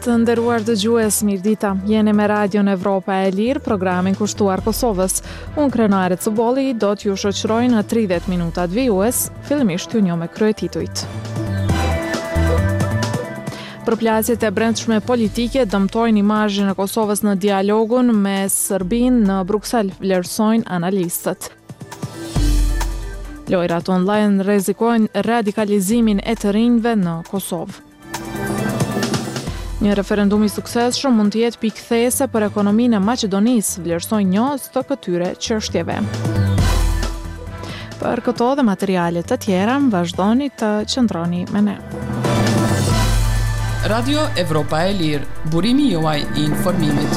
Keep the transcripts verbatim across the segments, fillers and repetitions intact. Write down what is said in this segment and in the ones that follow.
Të nderuar dëgjues, mirëdita. Jeni me Radion Evropa e Lirë, programin kushtuar Kosovës. Unë Krenare Cuboli do t'ju shoqëroj në tridhjetë minutat vijues, fillimisht ju njoh me kryetitujt. Përplasjet e brendshme politike dëmtojnë imazhin e Kosovës në dialogun me Serbinë në Bruksel, vlerësojnë analistët. Lojrat online rrezikojnë radikalizimin e të rinjve në Kosovë. Një referendum i suksesshëm mund të jetë pikëthese për ekonominë e Maqedonisë, vlerësojnë njohës të këtyre çështjeve. Për këto dhe materiale të tjera, vazhdoni të qëndroni me ne. Radio Evropa e Lirë, burimi juaj i informimit.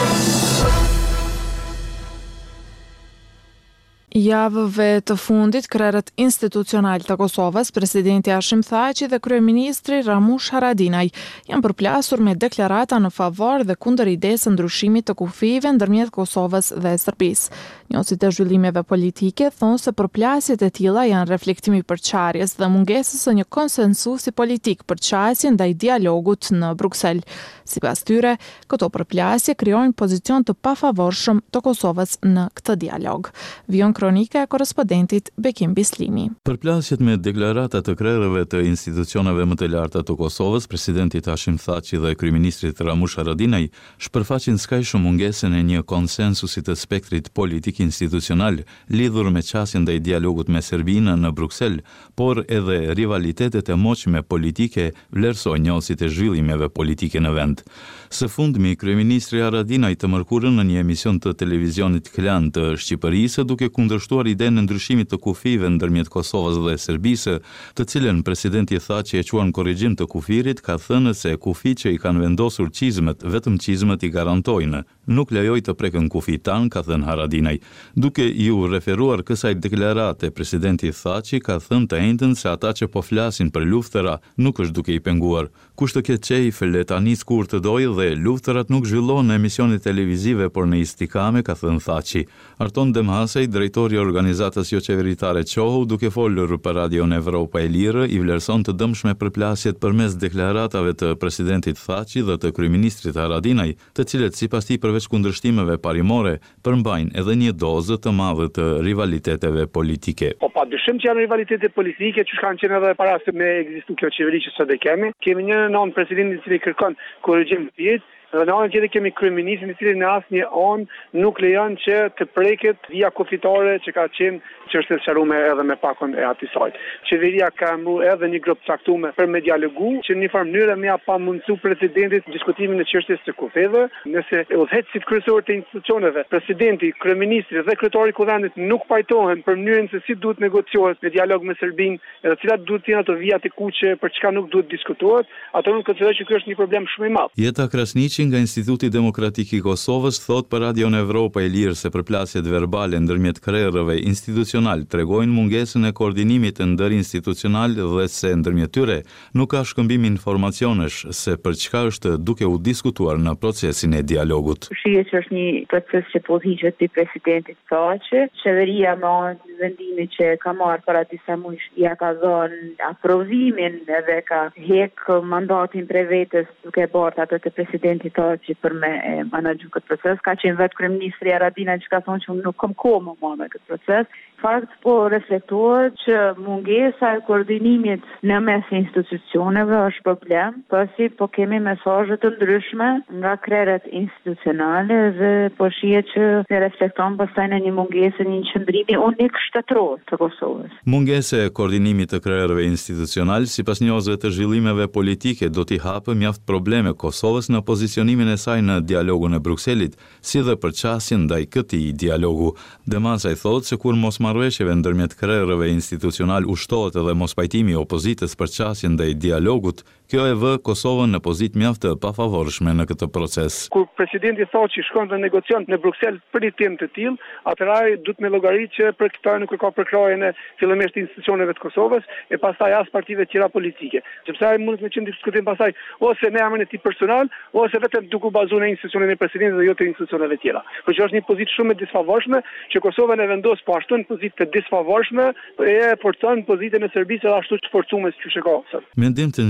Javëve të fundit, krerët institucional të Kosovës, presidenti Hashim Thaçi dhe kryeministri Ramush Haradinaj janë përplasur me deklarata në favor dhe kundër idesë ndryshimit të kufive ndërmjet Kosovës dhe Serbisë. Njohësit e zhvillimeve politike thonë se përplasjet e tilla janë reflektimi i përçarjes dhe mungesës së një konsensusi politik për çësjen ndaj dialogut në Bruksel. Sipas tyre, këto përplasje krijojnë pozicion të pafavorshëm të Kosovës në këtë dialog. Vion kronika e korrespondentit Bekim Bislimi. Përplasjet me deklarata të krerëve të institucioneve më të larta të Kosovës, presidentit Hashim Thaçi dhe kryeministrit Ramush Haradinaj, shpërfaqin skajshëm mungesën e një konsensusi të spektrit politik institucional lidhur me çësjen ndaj dialogut me Serbinë në Bruksel, por edhe rivalitetet e moçme politike vlerësojnë njohësit e zhvillimeve politike në vend. Së fundmi, kryeministri Haradinaj të mërkurën në një emision të televizionit Klan të Shqipërisë, duke kundërshtuar idenë e ndryshimit të kufive ndërmjet Kosovës dhe Serbisë, të cilën presidenti tha që e quan korrigjim të kufirit, ka thënë se kufit që i kanë vendosur qizmet, vetëm qizmet i garantojnë. Nuk lejoj të prekën kufit tanë, ka thënë Haradinaj. Duke ju referuar kësaj deklarate, presidenti Thaçi ka thënë të njëjtën se ata që po flasin për luftëra nuk është duke i penguar. Kush të ketë qejf le ta nis kur të dojë dhe luftërat nuk zhvillohen në emisione televizive por në istikame, ka thënë Thaçi. Arton Demhasej, drejtori i organizatës jo qeveritare Qohu, duke folur për Radion Evropa e Lirë, i vlerëson të dëmshme përplasjet përmes deklaratave të presidentit Thaçi dhe të kryeministrit Haradinaj, të cilët sipas tij përveç kundërshtimeve parimore, përmbajnë edhe një dozë të madhe të rivaliteteve politike. Po pa dyshim që janë rivalitete politike që kanë qenë edhe para se me ekzistu kjo qeveri që sot e kemi. Kemi një nën presidentin i cili kërkon korrigjim të tillë, dhe në anën tjetër kemi kryeministrin i cili në asnjë anë nuk lejon që të preket vija kufitare që ka qenë çështja e sqaruar edhe me pakon e atij sajt. Qeveria ka mbu edhe një grup caktuar për me dialogu, që në një farë mënyrë më pa mundsu presidentit diskutimin e çështjes së kufeve, nëse udhëheqësit kryesorë të institucioneve, presidenti, kryeministri dhe kryetari i kuvendit nuk pajtohen për mënyrën se si duhet negociohet në dialog me Serbinë, edhe cilat duhet të jenë ato vijat e kuqe për çka nuk duhet diskutohet, ato nuk konsideroj që ky është një problem shumë i madh. Jeta Krasniqi nga Instituti Demokratik i Kosovës thot për Radion Evropa e Lirë se përplasjet verbale ndërmjet krerëve institucional tregojnë mungesën e koordinimit ndër institucional dhe se ndërmjet tyre nuk ka shkëmbim informacionesh se për çka është duke u diskutuar në procesin e dialogut. Shihet që është një proces që po hiqet te presidenti Thaçi, qeveria me vendimin që ka marrë para disa muajsh, ja ka dhënë aprovimin dhe ka hek mandatin prej vetes duke bërë atë të presidentit Thaçi për me menaxhu këtë proces. Ka qenë vetë kryeministri Haradinaj që ka thonë që unë nuk kam kohë më marrë me këtë proces. Fakt po reflektohet që mungesa e koordinimit në mes institucioneve është problem, pasi po kemi mesazhe të ndryshme nga krerët institucionale dhe po shihet që ne reflekton pastaj në një mungesë, një qëndrimi unik shtetëror të Kosovës. Mungesa e koordinimit të krerëve institucional, sipas njohësve të zhvillimeve politike, do t'i hapë mjaft probleme Kosovës në pozicionimin e saj në dialogun e Brukselit, si dhe për çësjen ndaj këtij dialogu. Demasa i thotë se kur mos marrëveshjeve ndërmjet krerëve institucional ushtohet edhe mospajtimi i opozitës për çësjen ndaj dialogut, kjo e vë Kosovën në pozitë mjaft të pafavorshme në këtë proces. Kur presidenti Thaçi shkon dhe negocion në Bruksel për një temë të tillë, atëherë duhet me llogaritë që për këtë nuk ka përkrahjen e fillimisht institucioneve të Kosovës e pastaj as partive të tjera politike. Sepse ai mund të qenë diskutim pastaj ose në emrin e tij personal ose vetëm duke u bazuar në institucionin e presidentit dhe jo të institucioneve të tjera. Por që është një pozitë shumë e disfavorshme që Kosova e vendos po ashtu në pozitë të disfavorshme e forcon pozitën e Serbisë ashtu të forcuar siç e ka sot. Mendim të ngjashëm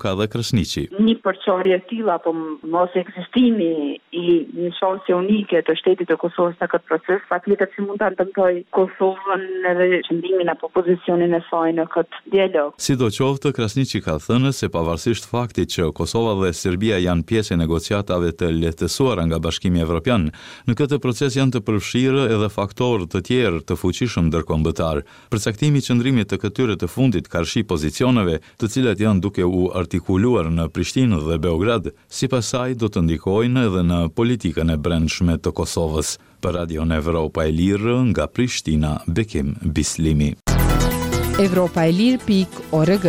ka dhe Krasniqi. Një përçarje e tilla apo mos ekzistimi i një shanse unike të shtetit të Kosovës në këtë proces, patjetër si mund ta ndëmtoj Kosovën edhe qëndrimin apo pozicionin e saj në këtë dialog. Sidoqoftë, Krasniqi ka thënë se pavarësisht faktit që Kosova dhe Serbia janë pjesë e negociatave të lehtësuara nga Bashkimi Evropian, në këtë proces janë të përfshirë edhe faktorë të tjerë të fuqishëm ndërkombëtar. Përcaktimi i qëndrimit të këtyre të fundit karshi pozicioneve, të cilat janë duke u artikuluar në Prishtinë dhe Beograd, sipas saj do të ndikojnë edhe në politikën e brendshme të Kosovës. Për Radio Evropa e Lirë nga Prishtina, Bekim Bislimi. Evropa e Lirë pikë org.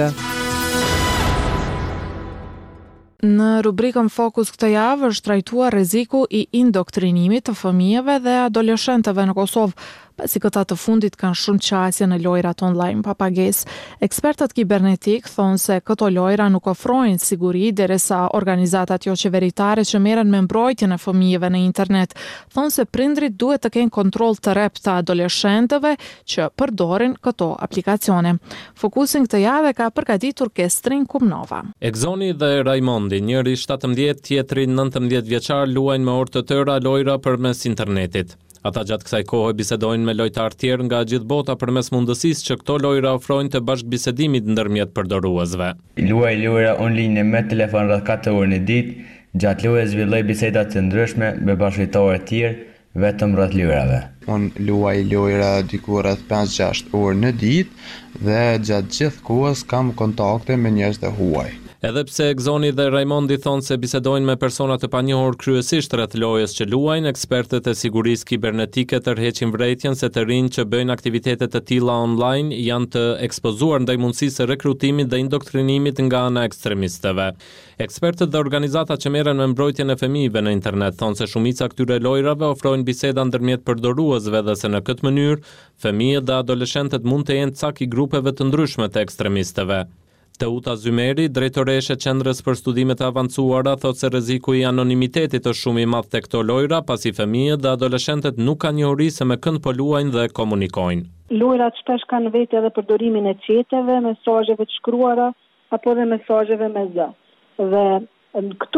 Në rubrikën Fokus këtë javë është trajtuar rreziku i indoktrinimit të fëmijëve dhe adoleshentëve në Kosovë, pasi këta të fundit kanë shumë qasje në lojrat online pa pagesë. Ekspertët kibernetik thonë se këto lojra nuk ofrojnë siguri derisa organizatat jo qeveritare që merren me mbrojtjen e fëmijëve në internet thonë se prindrit duhet të kenë kontroll të rreptë të adoleshentëve që përdorin këto aplikacione. Fokusin këtë javë ka përgatitur Kestrin Kumnova. Exoni dhe Raimondi, njëri shtatëmbëdhjetë, tjetri nëntëmbëdhjetë vjeçar, luajnë me orë të tëra lojra përmes internetit. Ata gjatë kësaj kohe bisedojnë me lojtarë tjerë nga gjithë bota përmes mundësisë që këto lojra ofrojnë të bashkëbisedimit ndërmjet përdoruesve. Luaj lojra online me telefon rreth katër orë në ditë, gjatë lojës zhvilloj biseda të ndryshme me bashkëtarë të tjerë vetëm rreth lojrave. Unë luaj lojra diku rreth pesë gjashtë orë në ditë dhe gjatë gjithë kohës kam kontakte me njerëz të huaj. Edhe pse Exoni dhe Raimondi thonë se bisedojnë me persona të panjohur kryesisht rreth lojës që luajnë, ekspertët e sigurisë kibernetike tërheqin vërejtjen se të rinj që bëjnë aktivitete të tilla online janë të ekspozuar ndaj mundësisë së rekrutimit dhe indoktrinimit nga ana ekstremistëve. Ekspertët dhe organizatat që merren me mbrojtjen e fëmijëve në internet thonë se shumica këtyre lojrave ofrojnë biseda ndërmjet përdoruesve dhe se në këtë mënyrë fëmijët dhe adoleshentët mund të jenë cak i grupeve të ndryshme të ekstremistëve. Teuta Zymeri, drejtoreshe e Qendrës për Studime të Avancuara, thotë se rreziku i anonimitetit është shumë i madh tek këto lojra, pasi fëmijët dhe adoleshentët nuk kanë njohuri se me kënd po luajnë dhe komunikojnë. Lojrat shpesh kanë vetë edhe përdorimin e chateve, mesazheve të shkruara apo edhe mesazheve me zë. Dhe këtu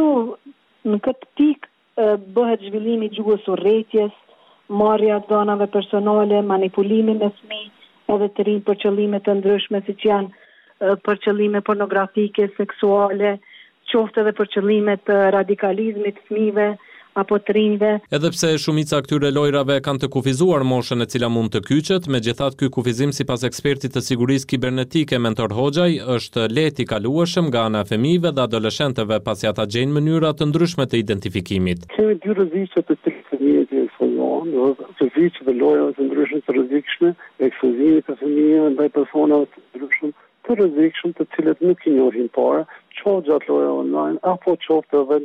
në këtë pikë bëhet zhvillimi i gjuhës urrëties, marrja e dhënave personale, manipulimi me fëmijë, edhe të rinj për qëllime të ndryshme siç janë për qëllime pornografike, seksuale, qoftë edhe për qëllime të radikalizmit fëmijëve apo të rinjve. Edhe pse shumica këtyre lojrave kanë të kufizuar moshën e cila mund të kyçet, megjithatë ky kufizim sipas ekspertit të sigurisë kibernetike Mentor Hoxhaj është lehtë i kalueshëm nga ana e fëmijëve dhe adoleshentëve pasi ata gjejnë mënyra të ndryshme të identifikimit. Kemi dy rreziqe të të fëmijët e ekspozojnë, rreziqe të lojrave të ndryshme të rrezikshme, ekspozimit të fëmijëve ndaj personave të ndryshëm të rrezikshëm të cilët nuk i njohin para, qoftë gjatë lojrave online apo qoftë edhe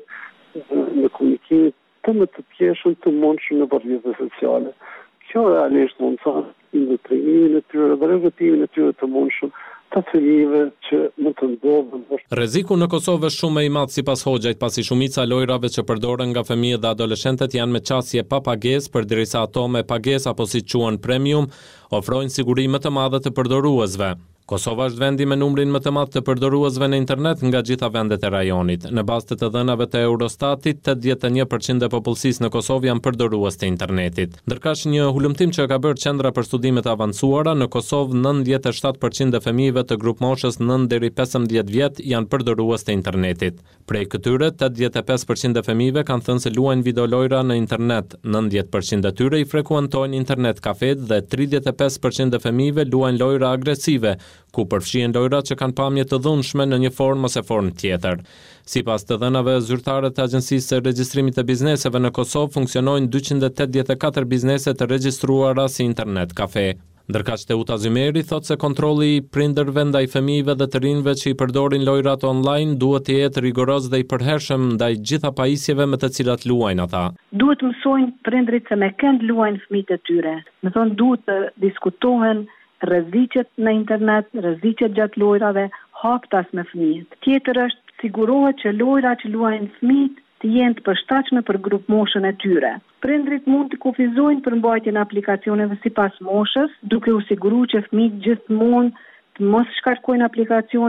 në komunikimin të më të pjeshëm të mundshëm në rrjetet sociale. Kjo realisht mund të thonë indoktrinimin e tyre dhe rregullimin e tyre të mundshëm të fëmijëve që mund të ndodhen. Rreziku në Kosovë është shumë i madh sipas Hoxhajt, pasi shumica lojrave që përdoren nga fëmijët dhe adoleshentët janë me qasje pa pagesë, përderisa ato me pagesë apo si quhen premium ofrojnë siguri më të madhe të përdoruesve. Kosova është vendi me numrin më të madh të përdoruesve në internet nga gjitha vendet e rajonit. Në bazë të të dhënave të Eurostatit, tetëdhjetë e një përqind e popullsisë në Kosovë janë përdorues të internetit. Ndërkësh një hulumtim që ka bërë Qendra për Studime të Avancuara, në Kosovë nëntëdhjetë e shtatë përqind e fëmijëve të grup moshës nëntë deri pesëmbëdhjetë vjet janë përdorues të internetit. Prej këtyre, tetëdhjetë e pesë përqind e fëmijëve kanë thënë se luajnë videolojra në internet, nëntëdhjetë përqind e tyre i frekuentojnë internet kafet dhe tridhjetë e pesë përqind e fëmijëve luajnë lojra agresive, ku përfshihen lojrat që kanë pamje të dhunshme në një formë ose formë tjetër. Sipas të dhënave zyrtare të Agjencisë së Regjistrimit të Bizneseve në Kosovë, funksionojnë dyqind e tetëdhjetë e katër biznese të regjistruara si internet kafe. Ndërkaq Teuta Zymeri thotë se kontrolli i prindërve ndaj fëmijëve dhe të rinjve që i përdorin lojrat online duhet të jetë rigoroz dhe i përhershëm ndaj gjitha pajisjeve me të cilat luajnë ata. Duhet mësojnë prindrit se me kënd luajnë fëmijët e tyre. Do thonë duhet të diskutohen rreziqet në internet, rreziqet gjatë lojrave, haptas me fëmijët. Tjetër është sigurohet që lojrat që luajnë fëmijët të jenë të përshtatshme për grup moshën e tyre. Prindrit mund të kufizojnë për mbajtjen e aplikacioneve sipas moshës, duke u siguruar që fëmijët gjithmonë të mos shkarkojnë aplikacione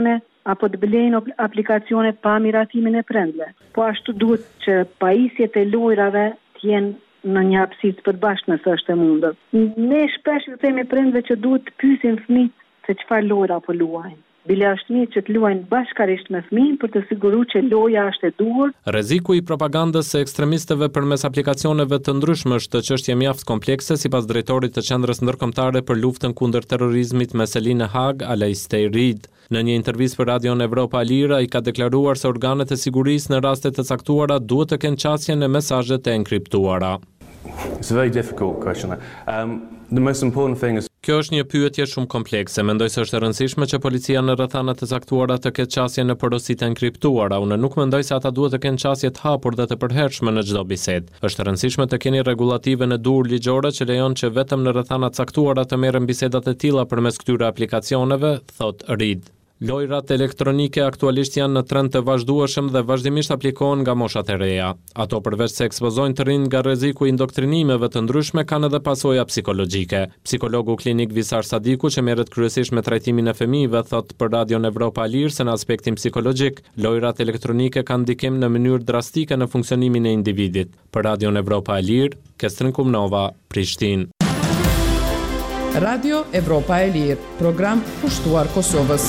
apo të blejnë aplikacione pa miratimin e prindve. Po ashtu duhet që pajisjet e lojrave të jenë në një hapësirë të përbashkët nëse është e mundur. Ne shpesh ju themi prindve që duhet të pyesin fëmijët se çfarë lojra po luajnë. Bile është mirë që të luajnë bashkarisht me fëmijën për të siguruar që loja është e duhur. Rreziku i propagandës së ekstremistëve përmes aplikacioneve të ndryshme është çështje mjaft komplekse, sipas drejtorit të Qendrës Ndërkombëtare për Luftën kundër Terrorizmit me selinë në Hag, Alastair Reid. Në një intervistë për Radion Evropa e Lirë, ai ka deklaruar se organet e sigurisë në raste të caktuara duhet të kenë qasje në mesazhet e enkriptuara. It's a very difficult question. Um, the most important thing is Kjo është një pyetje shumë komplekse. Mendoj se është e rëndësishme që policia në rrethana të caktuara të ketë qasje në porositë enkriptuara. Unë nuk mendoj se ata duhet të kenë qasje të hapur dhe të përhershme në çdo bisedë. Është e rëndësishme të keni rregullative në dur ligjore që lejon që vetëm në rrethana të caktuara të merren bisedat e tilla përmes këtyre aplikacioneve, thot Reid. Lojrat elektronike aktualisht janë në trend të vazhdueshëm dhe vazhdimisht aplikohen nga moshat e reja. Ato përveç se ekspozojnë të rinj nga rreziku i indoktrinimeve të ndryshme, kanë edhe pasoja psikologjike. Psikologu klinik Visar Sadiku, që merret kryesisht me trajtimin e fëmijëve, thot për Radion Evropa e Lirë se në aspektin psikologjik, lojrat elektronike kanë ndikim në mënyrë drastike në funksionimin e individit. Për Radion Evropa e Lirë, Kestrin Kumnova, Prishtinë. Radio Evropa e Lirë, program pushtuar Kosovës.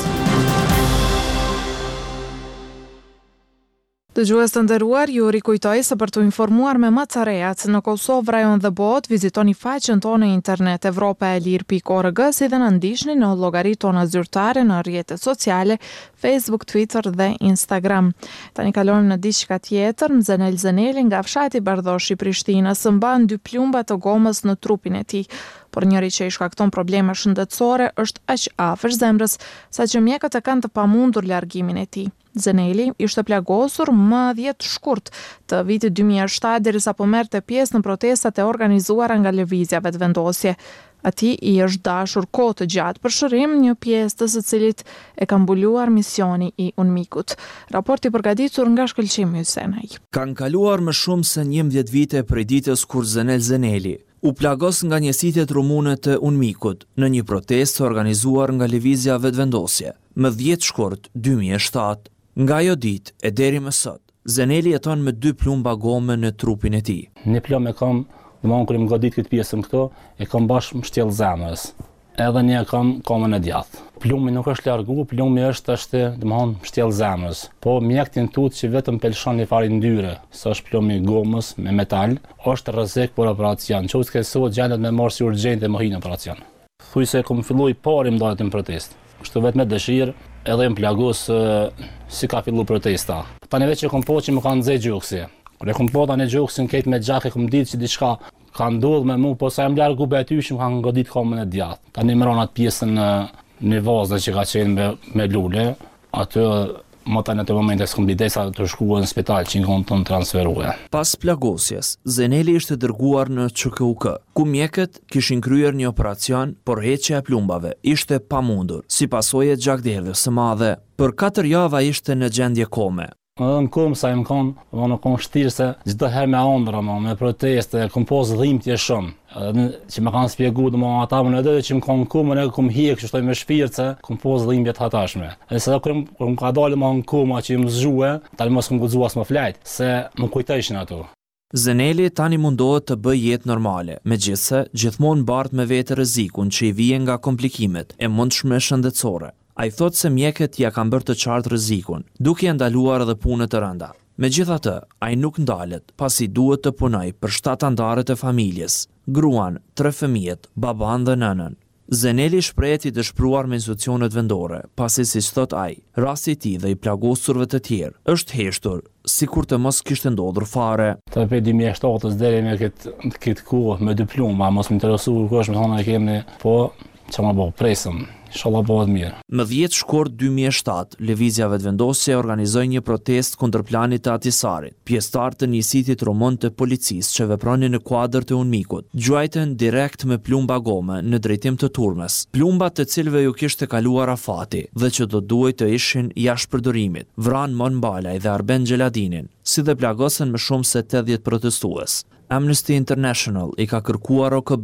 Dëgjues të nderuar, ju rikujtoj se për të informuar me më të rejat në Kosovë, rajon dhe botë, vizitoni faqen tonë internet evropa e lirë pikë org, si dhe në ndiqni në llogaritë tona zyrtare në rrjetet sociale, Facebook, Twitter dhe Instagram. Tani kalojmë në diçka tjetër. Mzenel Zeneli nga fshati Bardhoshi i Prishtinës mban dy plumba të gomës në trupin e tij. Por njëri që i shkakton probleme shëndetësore është aq afër zemrës, saqë mjekët e kanë të pamundur largimin e tij. Zeneli ishte plagosur më dhjetë shkurt të vitit dy mijë e shtatë derisa po merrte pjesë në protestat e organizuara nga lëvizja vetëvendosje. Atij i është dashur kohë të gjatë për shërim, një pjesë të së cilit e ka mbuluar misioni i Unmikut. Raporti përgatitur nga Shkëlqim Hysenaj. Kanë kaluar më shumë se njëmbëdhjetë vite prej ditës kur Zenel Zeneli u plagos nga njësitjet rumune të Unmikut në një protestë organizuar nga lëvizja vetëvendosje më dhjetë shkurt dy mijë e shtatë. Nga ajo ditë e deri më sot, Zeneli jeton me dy plumba gome në trupin e tij. Një plumb e kam, domethënë kur më godit këtë pjesën këto, e kam bash mbështjell zemrës. Edhe një e kam komën e djathtë. Plumbi nuk është largu, plumbi është është domethënë mbështjell zemrës. Po mjektin tut që vetëm pelshon një farë ndyre, se është plumbi gomës me metal, është rrezik për operacion. Nëse ke sot gjendet me marrë si urgjente më hin operacion. Thuaj se kam filluar parë më dalën në protestë. Kështu vetëm me dëshirë, edhe më plagos uh, si ka fillu protesta. Tani veç që kom po që më kanë nxej gjuksi. Kur e kom po tani gjuksin këtë me gjak e kom ditë që diçka ka ndodhur me mua, po sa jam largu betyshim kanë godit komën e djathtë. Tani më ronat pjesën në në vazhda që ka qenë me, me lule, atë më tani në të momente s'kom bidesa të shkuar në spital që ngon të transferuar. Pas plagosjes, Zeneli ishte dërguar në Q K U K, ku mjekët kishin kryer një operacion, por heqja e plumbave ishte pamundur, si pasojë gjakderdhjes së madhe. Për katër java ishte në gjendje kome. Edhe në komë sa im kanë, më në konë shtirë se gjithë herë me andra, me proteste, kom posë dhimbje shumë. Edhe që me kanë spjegu dhe më ata më në edhe që më kanë komë, në kom hikë që shtoj me shpirë se kom posë dhimbje të hatashme. Edhe se kër më ka dalë më në komë që më zhue, tali mos kom gudzuas më flajtë, se më kujtëshin ato. Zeneli tani mundohet të bëj jetë normale, megjithse gjithmonë bart me vetë rrezikun që i vjen nga komplikimet e mundshme shëndetësore. A i thot se mjeket ja kanë bërë të qartë rrezikun, duke ndaluar edhe punët të rënda. Megjithatë, ai nuk ndalet, pasi duhet të punoj për shtatë anëtarët e familjes, gruan, tre fëmijët, baban dhe nënën. Zeneli shprehet i dëshpëruar me institucionet vendore, pasi si thot ai, rasti i tij dhe i plagosurve të tjerë është heshtur, sikur të mos kishte ndodhur fare. Të pe dy mijë e shtatës deri me këtë këtë kohë me dy plumba, mos më interesu kush më thonë kemi, po çama bë presëm. Inshallah bëhet mirë. Më dhjetë shkurt dy mijë e shtatë, lëvizja vetëvendosje organizoi një protestë kundër planit të Atisarit. Pjesëtar të njësitit rumun të policisë që vepronin në kuadër të Unmikut, gjuajtën direkt me plumba gome në drejtim të turmes. Plumba të cilëve ju kishte kaluar afati dhe që do duhej të ishin jashtë përdorimit. Vran Mon Balaj dhe Arben Gjeladinin, si dhe plagosën më shumë se tetëdhjetë protestues. Amnesty International i ka kërkuar O K B-s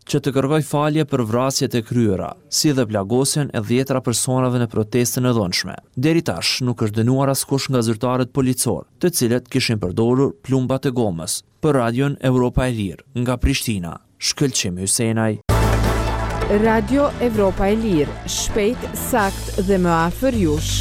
që të kërkoj falje për vrasjet e kryera, si dhe plagosjen e dhjetra personave në protestën e dhunshme. Deri tash nuk është dënuar askush nga zyrtarët policor, të cilët kishin përdorur plumbat e gomës. Për Radion Evropa e Lirë, nga Prishtina, Shkëlqim Hysenaj. Radio Evropa e Lirë, shpejt, sakt dhe më afër jush.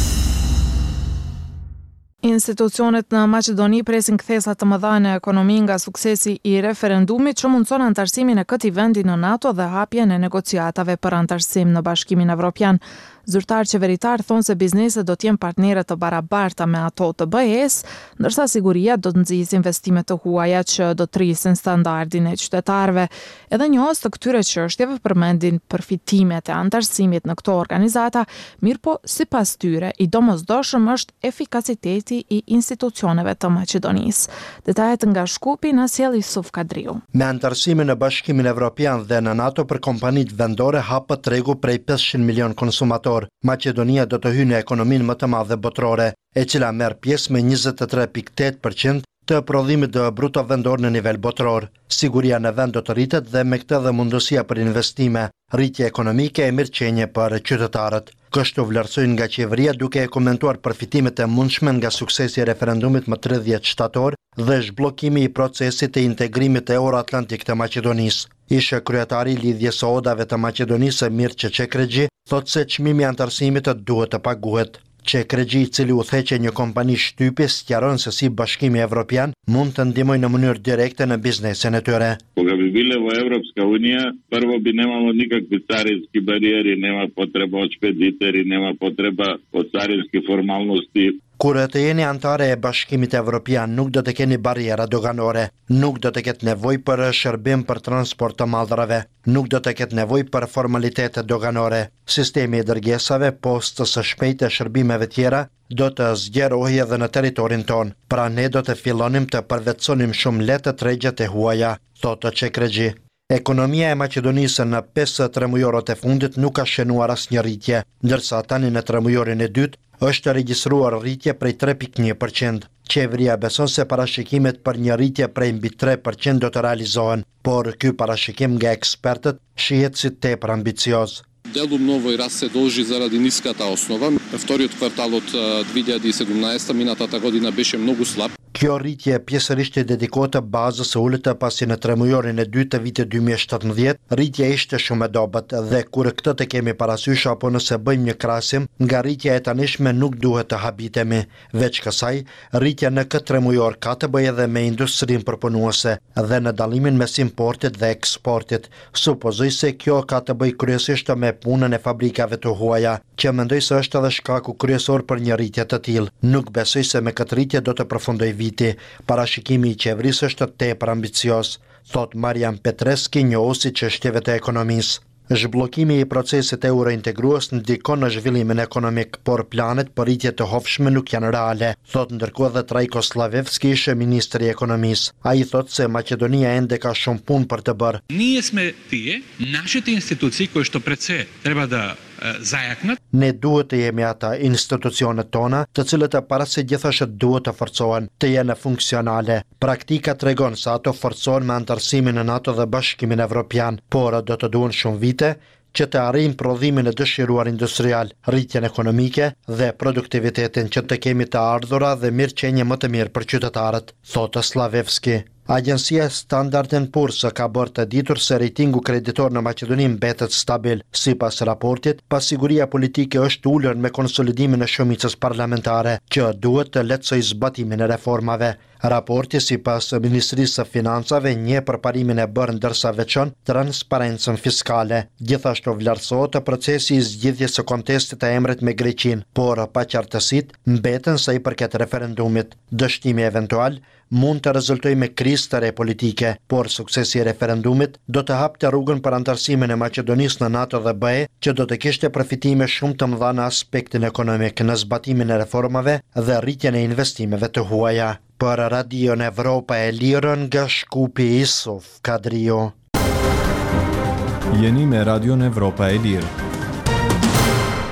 Institucionet në Maqedoni presin kthesa të mëdha në ekonomi nga suksesi i referendumit që mundson antarësimin e këtij vendi në NATO dhe hapjen e negociatave për antarësim në Bashkimin Evropian. Zyrtar qeveritar thonë se bizneset do të jenë partnere të barabarta me ato të B E-s, ndërsa siguria do të nxjisë investime të huaja që do të rrisin standardin e qytetarëve. Edhe njohës të këtyre çështjeve përmendin përfitimet e antarësimit në këto organizata, mirëpo sipas tyre i domosdoshëm është efikasiteti i institucioneve të Maqedonisë. Detajet nga Shkupi na sjell Yusuf Kadriu. Me antarësimin në Bashkimin Evropian dhe në NATO për kompanitë vendore hapet tregu prej pesëqind milion konsumatorë. Maqedonia do të hyjë në ekonominë më të madhe botërore, e cila merr pjesë me njëzet e tre pikë tetë përqind të prodhimit të bruto vendor në nivel botëror. Siguria në vend do të rritet dhe me këtë dhe mundësia për investime, rritje ekonomike e mirëqenie për qytetarët. Kështu vlerësojnë nga qeveria duke e komentuar përfitimet e mundshme nga suksesi i referendumit më tridhjetë shtator dhe zhbllokimi i procesit të integrimit të Euroatlantik të Maqedonisë. Ishe kryetari i lidhjes së odave të Maqedonisë Mirçe Çekregji thotë se çmimi i antarësimit duhet të paguhet. Çekregji, i cili udhëheqë një kompani shtypje, sqaron se si Bashkimi Evropian mund të ndihmojë në mënyrë direkte në biznesin e tyre. Кога би биле во Европска унија, прво би немало никакви царински бариери, нема потреба од шпедитери, нема потреба од царински формалности. Kur të jeni antare e Bashkimit Evropian, nuk do të keni barriera doganore, nuk do të ketë nevojë për shërbim për transport të mallrave, nuk do të ketë nevojë për formalitete doganore. Sistemi i dërgesave, postës së shpejtë e shërbimeve tjera do të zgjerohej edhe në territorin ton. Pra ne do të fillonim të përvetësonim shumë lehtë tregjet e huaja, thotë Çekregji. Ekonomia e Maqedonisë në pesë tremujorët e fundit nuk ka shënuar asnjë rritje, ndërsa tani në tremujorin e dytë është regjistruar rritje prej tre pikë një përqind. Qeveria beson se parashikimet për një rritje prej mbi tre përqind do të realizohen, por ky parashikim nga ekspertët shihet si tepër ambicioz. Делум овој раст се должи заради ниската основа. Вториот квартал од две илјади и седумнаесета, минатата година, беше многу слаб. Kjo rritje pjesërisht e dedikohet bazës së ulët pasi në tremujorin e dytë të vitit dy mijë e shtatëmbëdhjetë rritja ishte shumë e dobët dhe kur këtë të kemi parasysh apo nëse bëjmë një krahasim, nga rritja e tanishme nuk duhet të habitemi. Veç kësaj, rritja në këtë tremujor ka të bëjë edhe me industrinë përpunuese dhe në dallimin mes importit dhe eksportit. Supozoj se kjo ka të bëjë kryesisht me punën e fabrikave të huaja, që mendoj se është edhe shkaku kryesor për një rritje të tillë. Nuk besoj se me këtë rritje do të përfundoj viti. Parashikimi i qeverisë është tepër ambicioz, thot Marian Petreski, njohuesi çështjeve të ekonomisë. Zhbllokimi i procesit eurointegrues ndikon në zhvillimin ekonomik, por planet për rritje të hovshme nuk janë reale, thot ndërkohë edhe Trajko Slavevski, ishte ministri i ekonomisë. Ai thot se Maqedonia ende ka shumë punë për të bërë. Ние сме тие, нашите институции кои што пред се треба да zajaknët. Ne duhet të jemi ata institucionet tona, të cilët e para se gjithashtu duhet të forcohen, të jenë funksionale. Praktika tregon se ato forcohen me antarësimin në NATO dhe Bashkimin Evropian, por do të duhen shumë vite që të arrijmë prodhimin e dëshiruar industrial, rritjen ekonomike dhe produktivitetin që të kemi të ardhura dhe mirëqenie më të mirë për qytetarët, thotë Slavevski. Agjencia Standard and Poor's ka bërë të ditur se rejtingu kreditor në Maqedoni mbetet stabil. Sipas raportit, pasiguria politike është ulur me konsolidimin e shumicës parlamentare, që duhet të lehtësojë zbatimin e reformave. Raporti sipas Ministrisë së Financave njeh përparimin e bërë ndërsa veçon transparencën fiskale. Gjithashtu vlerësohet procesi i zgjidhjes së kontestit të emrit me Greqinë, por paqartësitë mbeten sa i përket referendumit. Dështimi eventual mund të rezultojë me krizë të re politike, por suksesi i referendumit do të hapte rrugën për antarësimin e Maqedonisë në NATO dhe B E, që do të kishte përfitime shumë të mëdha në aspektin ekonomik, në zbatimin e reformave dhe rritjen e investimeve të huaja. Për Radion Evropa e Lirë nga Shkupi, Yusuf Kadriu. Jeni me Radion Evropa e Lirë.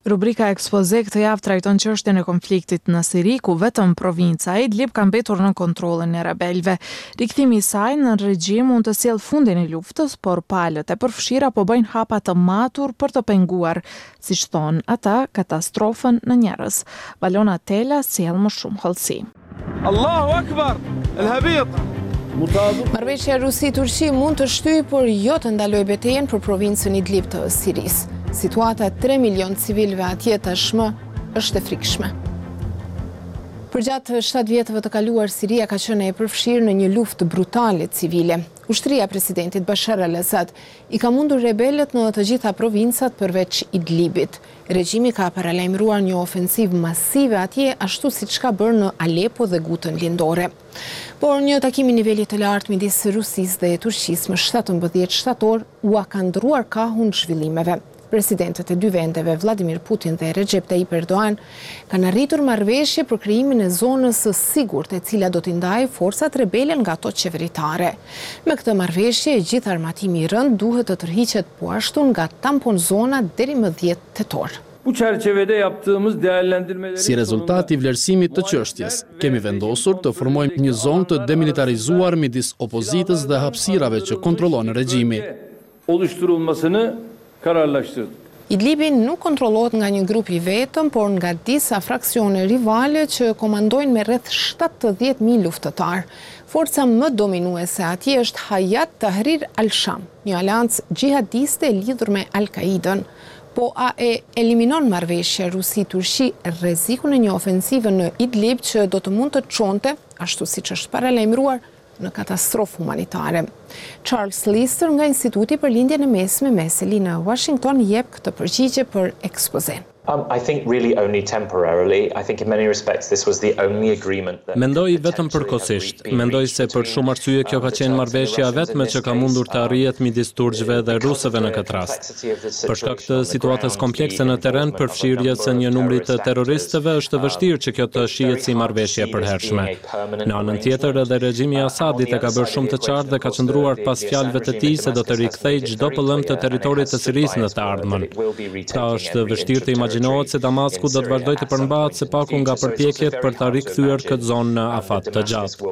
Rubrika Ekspoze këtë javë trajton çështjen e konfliktit në Siri, ku vetëm provinca e Idlib ka mbetur në kontrollin e rebelëve. Rikthimi i saj në regjim mund të sjellë fundin e luftës, por palët e përfshira po bëjnë hapa të matur për të penguar, siç thon ata, katastrofën në njerëz. Valona Tela sjell më shumë hollësi. Allahu Akbar, el-habit. Marrëveshja Rusi-Turqi mund të shtyjë, por jo të ndalojë betejën për provincën Idlib të Sirisë. Situata tre milion civilëve atje tashmë është e frikshme. Përgjatë shtatë vjetëve të kaluar, Siria ka qenë e përfshirë në një luftë brutale civile. Ushtria e presidentit Bashar al-Assad i ka mundur rebelët në të gjitha provincat përveç Idlibit. Regjimi ka paralajmëruar një ofensivë masive atje, ashtu siç ka bërë në Alepo dhe Gutën lindore. Por një takim i nivelit të lartë midis Rusisë dhe Turqisë më shtatëmbëdhjetë shtator u ka ndruar kahun zhvillimeve. Presidentët e dy vendeve, Vladimir Putin dhe Recep Tayyip Erdogan, kanë arritur marrëveshje për krijimin e zonës së sigurt, e cila do t'i ndajë forcat rebele nga ato qeveritare. Me këtë marrëveshje, e gjithë armatimi i rënd duhet të tërhiqet po ashtu nga tampon zona deri më dhjetë tetor. Si rezultat i vlerësimit të çështjes, kemi vendosur të formojmë një zonë të demilitarizuar midis opozitës dhe hapësirave që kontrollon regjimi. Idlibi nuk kontrollohet nga një grup i vetëm, por nga disa fraksione rivale që komandojnë me rreth shtatëdhjetë mijë luftëtar. Forca më dominuese atje është Hayat Tahrir al-Sham, një aleancë gjihadiste e lidhur me Al-Qaidën. Po a e eliminon marrëveshja Rusi-Turqi rrezikun e një ofensive në Idlib që do të mund të çonte, ashtu siç është paralajmëruar, në katastrofë humanitare. Charles Lister nga Instituti për Lindjen e Mesme Meseli në Washington jep këtë përgjigje për ekspozen. Um, I think really only temporarily. I think in many respects this was the only agreement that Mendoj vetëm përkohësisht. Mendoj se për shumë arsye kjo ka qenë marrëveshja vetme që ka mundur të arrihet midis turqëve dhe rusëve në këtë rast. Për shkak të situatës komplekse në terren, përfshirjes së një numri të terroristëve, është vështirë që kjo të shihet si marrëveshje e përhershme. Në anën tjetër, edhe regjimi i Asadit e ka bërë shumë të qartë dhe ka qëndruar pas fjalëve të tij se do të rikthejë çdo pëllëm të territorit të Sirisë në të ardhmen. Ka është vështirë të imagjinohet se Damasku do të vazhdojë të përmbahet së paku nga përpjekjet për ta rikthyer këtë zonë në afat të gjatë.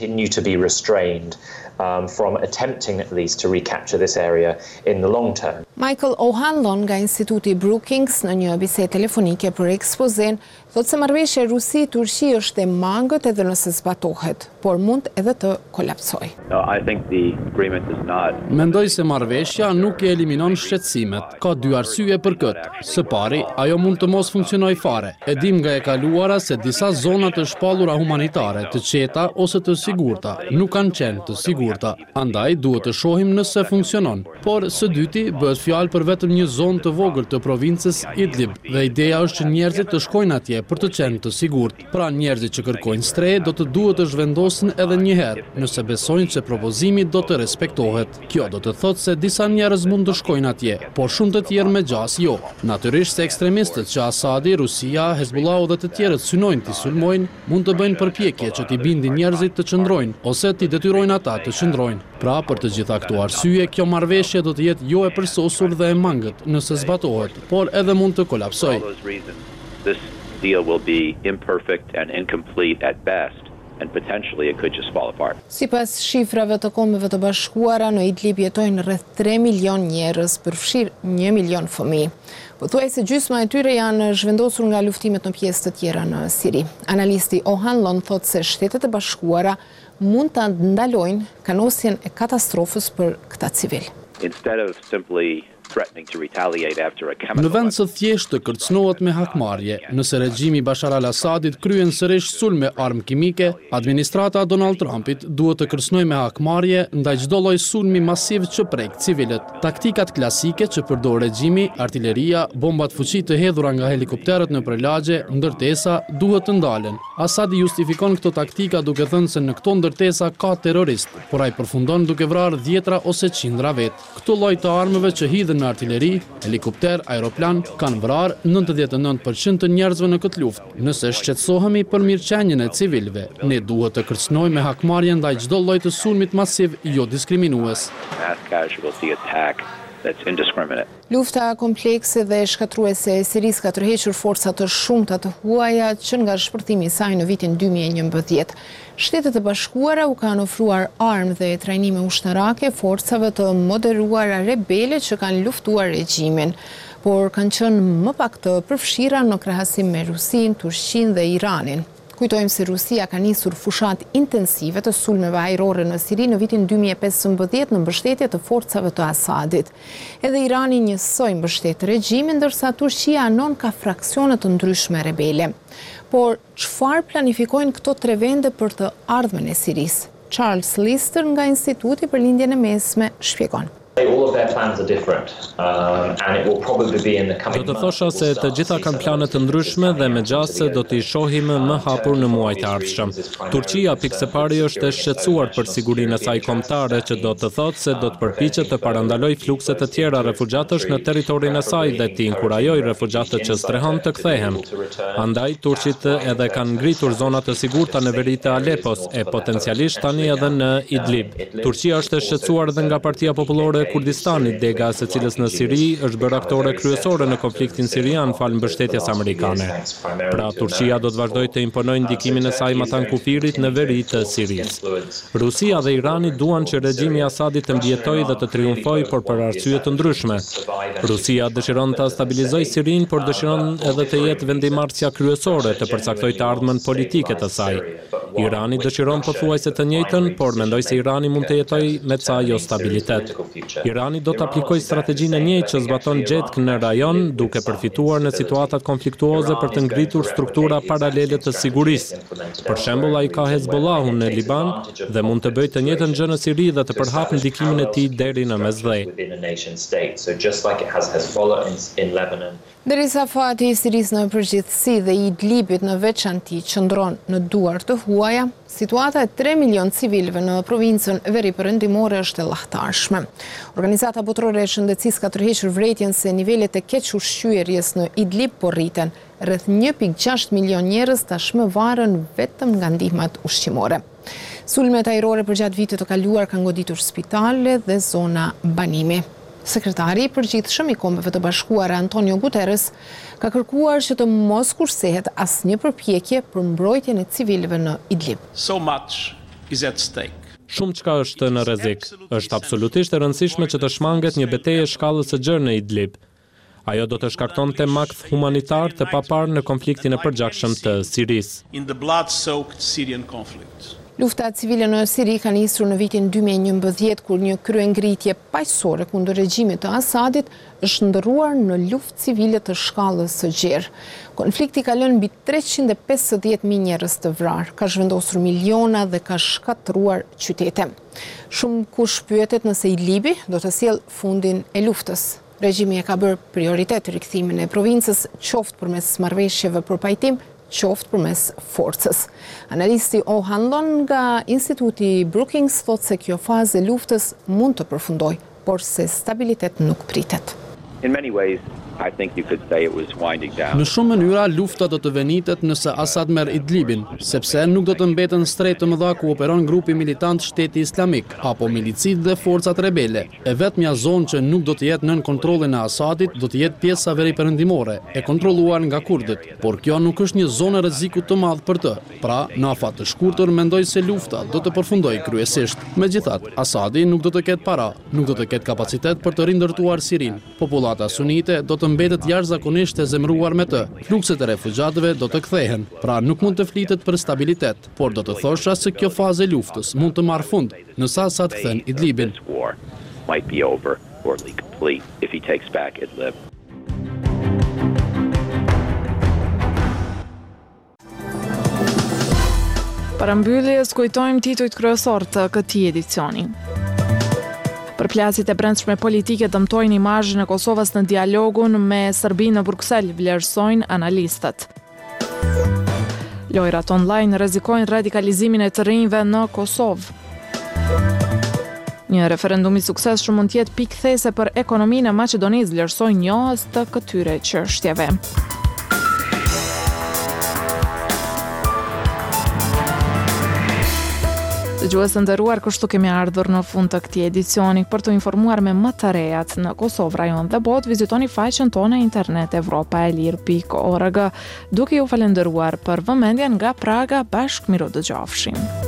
Um, from attempting at least to recapture this area in the long term. Michael O'Hanlon nga Instituti Brookings në një bisedë telefonike për ekspozen thotë se marrëveshja Rusi-Turqi është e mangët edhe nëse zbatohet, por mund edhe të kolapsojë. No, I think the agreement does not. Mendoj se marrëveshja nuk e eliminon shqetësimet. Ka dy arsye për këtë. Së pari, ajo mund të mos funksionojë fare. E dim nga e kaluara se disa zona të shpallura humanitare, të qeta ose të sigurta, nuk kanë qenë të sigurta. Andaj duhet të shohim nëse funksionon. Por së dyti bëhet fjalë për vetëm një zonë të vogël të provincës Idlib dhe ideja është që njerëzit të shkojnë atje për të qenë të sigurt. Pra njerëzit që kërkojnë stre do të duhet të zhvendosen edhe një herë, nëse besojnë se propozimi do të respektohet. Kjo do të thotë se disa njerëz mund të shkojnë atje, por shumë të tjerë me gjas jo. Natyrisht se ekstremistët që Asadi, Rusia, Hezbollahu dhe të tjerët synojnë t'i sulmojnë, mund të bëjnë përpjekje që t'i bindin njerëzit të qëndrojnë ose t'i detyrojnë ata të qëndrojnë. Pra, për të gjitha këto arsye, kjo marrëveshje do të jetë jo e përsosur dhe e mangët nëse zbatohet, por edhe mund të kolapsojë. This deal will be imperfect and incomplete at best. And potentially it could just fall apart. Sipas shifrave të Kombeve të Bashkuara, në Idlib jetojnë rreth tre milion njerëz, përfshirë një milion fëmijë. Pothuajse gjysma e tyre janë zhvendosur nga luftimet në pjesë të tjera në Siri. Analisti O'Hanlon thotë se Shtetet e Bashkuara mund ta ndalojnë kanosjen e katastrofës për këta civil. Instead of simply threatening to retaliate after a chemical Në vend se thjesht të kërcënohet me hakmarrje, nëse regjimi Bashar al-Assadit kryen sërish sulme armë kimike, administrata Donald Trumpit duhet të kërcënojë me hakmarrje ndaj çdo lloji sulmi masiv që prek civilët. Taktikat klasike që përdor regjimi, artilleria, bombat fuqi të hedhura nga helikopterët në lagje, ndërtesa duhet të ndalen. Assadi justifikon këto taktika duke thënë se në këto ndërtesa ka terrorist, por ai përfundon duke vrarë dhjetra ose qindra vet. Këto lloj të armëve që hidhen në artilleri, helikopter, aeroplan, kanë vrarë nëntëdhjetë e nëntë përqind të njerëzve në këtë luftë. Nëse shqetësohemi për mirëqenjen e civilëve, ne duhet të kërcënojmë me hakmarrje ndaj çdo lloji të sulmit masiv jo diskriminues. that's indiscriminate. Lufta komplekse dhe shkatruese e Sirisë ka tërhequr forca të shumta të huaja që nga shpërthimi i saj në vitin dy mijë e njëmbëdhjetë. Shtetet e Bashkuara u kanë ofruar armë dhe trajnime ushtarake forcave të moderuara rebele që kanë luftuar regjimin, por kanë qenë më pak të përfshira në krahasim me Rusinë, Turqinë dhe Iranin. Kujtojmë se Rusia ka nisur fushat intensive të sulmeve ajrore në Siri në vitin dy mijë e pesëmbëdhjetë në mbështetje të forcave të Asadit. Edhe Irani njësoj mbështet regjimin, ndërsa Turqia anon ka fraksione të ndryshme rebele. Por çfarë planifikojnë këto tre vende për të ardhmen e Sirisë? Charles Lister nga Instituti për Lindjen e Mesme shpjegon. All of their plans are different, um, and it will probably be in the coming Do të thosha se të gjitha kanë plane të ndryshme dhe megjithëse do t'i shohim më hapur në muajt e ardhshëm. Turqia pikë pari është e shqetësuar për sigurinë e saj kombëtare, që do të thotë se do të përpiqet të parandalojë flukse të tjera refugjatësh në territorin e saj dhe t'i inkurajojë refugjatët që strehon të kthehen. Andaj turqit edhe kanë ngritur zona të sigurta në veri të Alepos e potencialisht tani edhe në Idlib. Turqia është e shqetësuar edhe nga Partia Popullore Kurdistanit, dega se cilës në Siri është bërë aktore kryesore në konfliktin sirian falë mbështetjes amerikane. Pra Turqia do të vazhdojë të imponojë ndikimin e saj matan kufirit në veri të Sirisë. Rusia dhe Irani duan që regjimi i Asadit të mbjetojë dhe të triumfojë, por për arsye të ndryshme. Rusia dëshiron të stabilizojë Sirinë, por dëshiron edhe të jetë vendimarrësja kryesore të përcaktojë të ardhmen politike të saj. Irani dëshiron pothuajse të njëjtën, por mendoj se Irani mund të jetojë me ca jo stabilitet. Irani do të aplikojë strategjinë e njëjtë që zbaton gjetk në rajon, duke përfituar në situatat konfliktuoze për të ngritur struktura paralele të sigurisë. Për shembull, ai ka Hezbollahun në Liban dhe mund të bëjë të njëjtën gjë në Siri dhe të përhapë ndikimin e tij deri në Mesdhej. Derisa fati i Sirisë në përgjithësi dhe i Idlibit në veçanti qëndron në duar të huaja, situata e tre milion civilëve në provincën veri perëndimore është e llahtarshme. Organizata botërore e shëndetësisë ka tërhequr vërejtjen se nivelet e keq ushqyerjes në Idlib po rriten. Rreth një pikë gjashtë milion njerëz tashmë varen vetëm nga ndihmat ushqimore. Sulmet ajrore përgjatë vitit të kaluar kanë goditur spitale dhe zona banimi. Sekretari i përgjithshëm i Kombeve të Bashkuara Antonio Guterres ka kërkuar që të mos kursehet asnjë përpjekje për mbrojtjen e civilëve në Idlib. So much is at stake. Shumë çka është në rrezik. Është absolutisht e rëndësishme që të shmanget një betejë shkallës së gjerë në Idlib. Ajo do të shkaktonte makth humanitar të paparë në konfliktin e përgjithshëm të Sirisë. In the blood-soaked Syrian conflict. Lufta civile në Siri ka nisur në vitin dy mijë e njëmbëdhjetë kur një kryengritje paqësore kundër regjimit të Asadit është ndërruar në luftë civile të shkallës së gjerë. Konflikti ka lënë mbi treqind e pesëdhjetë mijë njerëz të vrarë, ka zhvendosur miliona dhe ka shkatëruar qytete. Shumë kush pyetet nëse Idlibi do të sjellë fundin e luftës. Regjimi e ka bërë prioritet rikthimin e provincës, qoftë përmes marrëveshjeve për pajtim, qoftë përmes forcës. Analisti O. Hanlon nga Instituti Brookings thotë se kjo fazë e luftës mund të përfundojë, por se stabilitet nuk pritet. In many ways, I think you could say it was winding down. Në shumë mënyra lufta do të venitet nëse Asad merr Idlibin, sepse nuk do të mbeten strehtë të mëdha ku operon grupi militant Shteti Islamik apo milicit dhe forcat rebele. E vetmja zonë që nuk do të jetë nën kontrollin e Asadit do të jetë pjesa veri perëndimore, e kontrolluar nga kurdët, por kjo nuk është një zonë rreziku të madh për të. Pra, në afat të shkurtër mendoj se lufta do të përfundojë kryesisht. Megjithatë, Asadi nuk do të ketë para, nuk do të ketë kapacitet për të rindërtuar Sirinë. Popullata sunite do të mbetet jashtëzakonisht e zemruar me të. Flukset e refugjatëve do të kthehen, pra nuk mund të flitet për stabilitet, por do të thosha se kjo fazë e luftës mund të marrë fund nëse Asad kthen Idlibin. Might be over or complete if he takes back Idlib. Parambyljes kujtojmë titujt kryesor të këtij edicioni. Përplasjet e brendshme politike dëmtojnë imazhin e Kosovës në dialogun me Serbinë në Bruksel, vlerësojnë analistët. Lojrat online rrezikojnë radikalizimin e të rinjve në Kosovë. Një referendum i suksesshëm mund të jetë pikëthese për ekonominë e Maqedonisë, vlerësojnë njohës të këtyre çështjeve. Të Dëgjues të nderuar, kështu kemi ardhur në fund të këtij edicioni. Për të informuar me më të rejat në Kosovë, rajon dhe botë, vizitoni faqen tonë internet evropa e lir pikë org. Duke ju falendëruar për vëmendjen nga Praga, bashkë miru dëgjofshim.